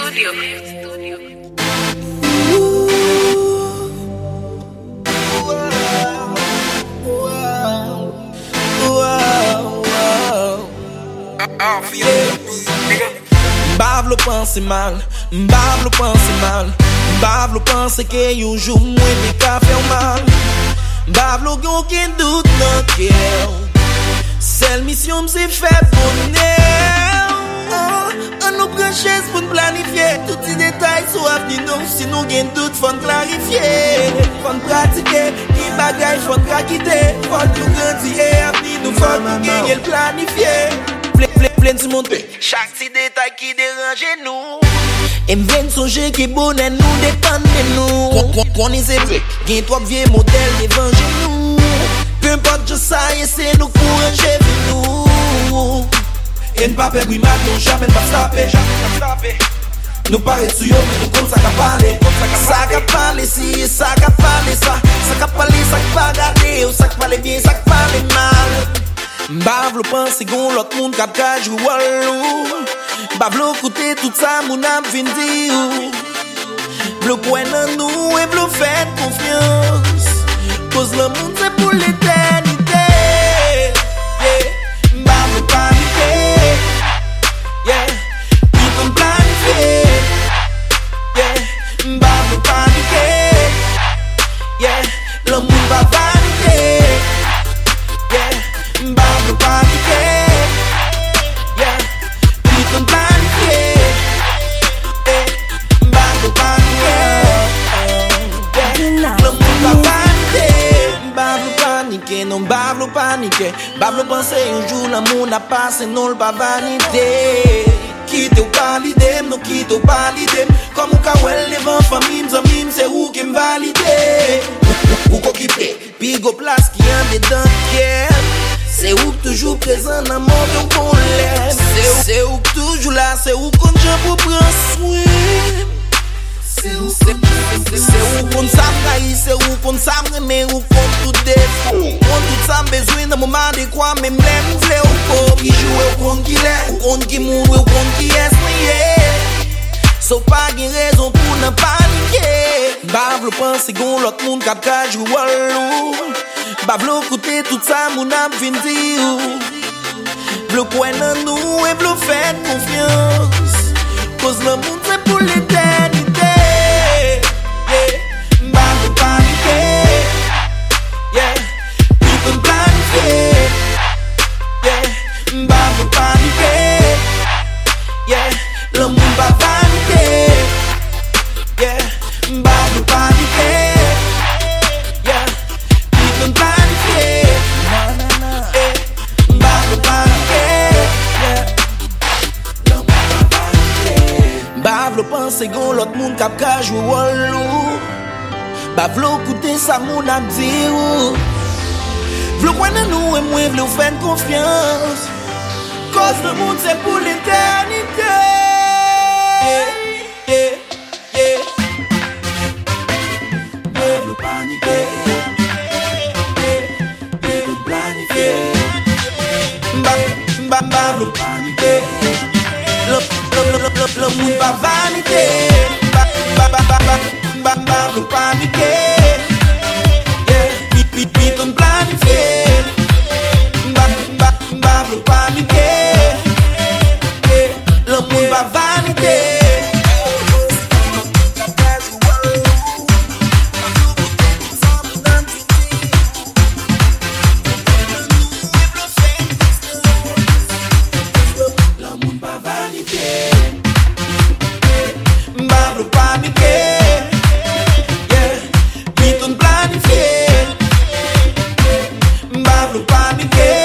Studio. M'bavlo pense mal, m'bavlo pense mal, m'bavlo pense que yon jou mwen me ka fè mal. M'bavlo yon ken dout nan kèw, sel mission m'se fè bonheur. An nou pren chèz pou n'planifiye, touti detay sou avni nou, si nou gen dout fòn klarifiye. Fòn pratike, ki bagay fòn krakite, fòn nou grandi e avni nou fòn nou gen el planifiye. Plen si monte, chak ti detay ki deranje nou. E mwen sonje ki bonen nou depan de nou. Konen se brek, gen twap vie model devan genou. Peu import je sa yese nou kouranje vi nou. E n'pape bwimat nou jamen pa stape. Nou pare sou yo men nou kon sa ka pale. Sa ka pale si, sa ka pale sa. Sa ka pale, sa ka pa gade. Ou sa ka pale bien, sa ka pale mal. M'bavlo pense gon lot moun kap ka jou walou. M'bavlo koute tout sa moun ap vin di ou. Vlo kwen nan nou e vlo fèd konfians. Cause le moun se pou l'éternité. M'bavlo panike. Pi kon planifiye. M'bavlo panike. Le moun va vanite. M'bavlo panike. Pi kon planifiye. M'bavlo panike. Le moun va vanite. M'bavlo panike, non m'bavlo panike. M'bavlo pense yon jou la moun a passe, non l'pa vanite. Kite ou pa lidem, non kite ou pa lidem. Kom ou ka wel levan famim, zamim se ou ke m'valide. Ou ko kipe, pi go plas ki yon dedan kèm. Se ou toujou prezant nan moun yon kon lèm. Se ou toujou la, se ou kon jan pou pran swim. Se ou kon sam rayi, se ou kon sam reme, ou kon tout defo. Kon tout sam bezwen nan mouman de kwa men mlem vle ou ko. Ki joue ou kon ki lè, ou kon ki moun, ou kon ki esmye. So pa gen rezon pou nan panike. M'bavlo pense gon lot moun kap ka jou walou. M'bavlo koute tout sa moun ap vin di ou. Vlo kwen nan nou e vlo fèd konfians. Cause le moun se pou l'éternité. M'bavlo panike. Pi kon planifiye. M'bavlo panike. Le moun va vanite. M'bavlo panike. Pi kon planifiye. M'bavlo panike. M'bavlo pense gon lot moun kap ka jou walou. M'bavlo koute sa moun ap di ou. Vlo kwen nan nou e mwen vle ou fèn konfians. Cause le moun se pou l'éternité. M'bavlo panike. Pi kon planifiye. M'bavlo panike. Le moun va vanite. M'bavlo panike. Pi kon planifiye. M'bavlo panike. Le moun va vanite. M'bavlo panike. Pi kon planifiye. M'bavlo panike.